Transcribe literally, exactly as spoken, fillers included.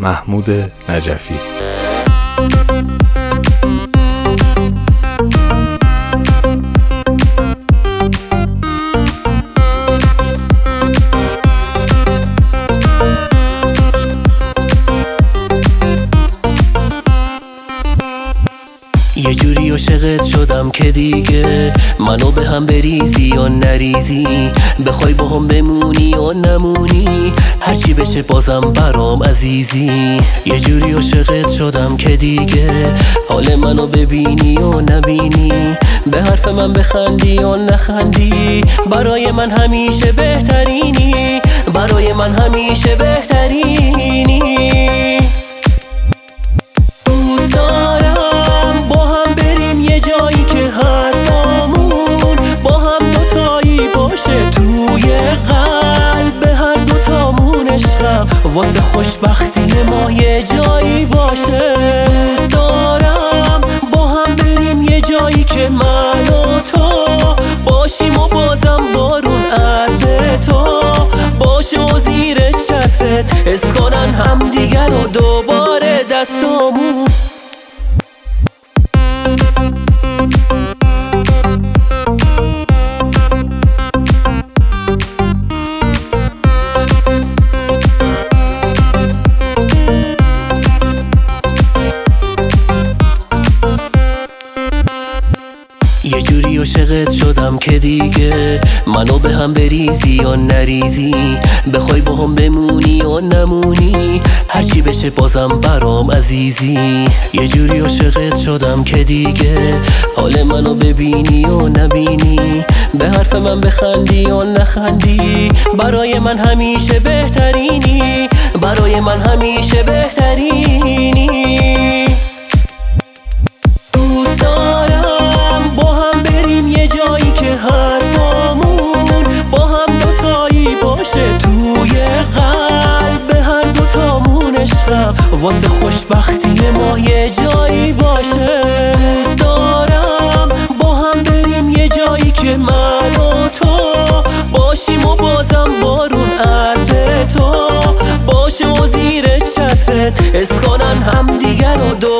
محمود نجفی. یه جوری عاشقت شدم که دیگه منو به هم بریزی یا نریزی، بخوای با هم بمونی یا نمونی، هرچی بشه بازم برام عزیزی. یه جوری عاشقت شدم که دیگه حال منو ببینی یا نبینی، به حرف من بخندی یا نخندی، برای من همیشه بهترینی، برای من همیشه بهترینی. واسه خوشبختی ما یه جایی باشه، دوست دارم با هم بریم یه جایی که من و تو باشیم و بازم بارون از تو باشه و زیر چترت حس کنن هم دیگر رو دوباره دستامون. یه جوری عاشقت شدم که دیگه منو به هم بریزی یا نریزی، بخوای با هم بمونی یا نمونی، هرچی بشه بازم برام عزیزی. یه جوری عاشقت شدم که دیگه حال منو ببینی یا نبینی، به حرف من بخندی یا نخندی، برای من همیشه بهترینی، برای من همیشه بهترینی. واسه خوشبختی ما یه جایی باشه، دوست دارم با هم بریم یه جایی که من و تو باشیم و بازم بارون از تو باشه و زیر چترت حس کنن هم دیگر رو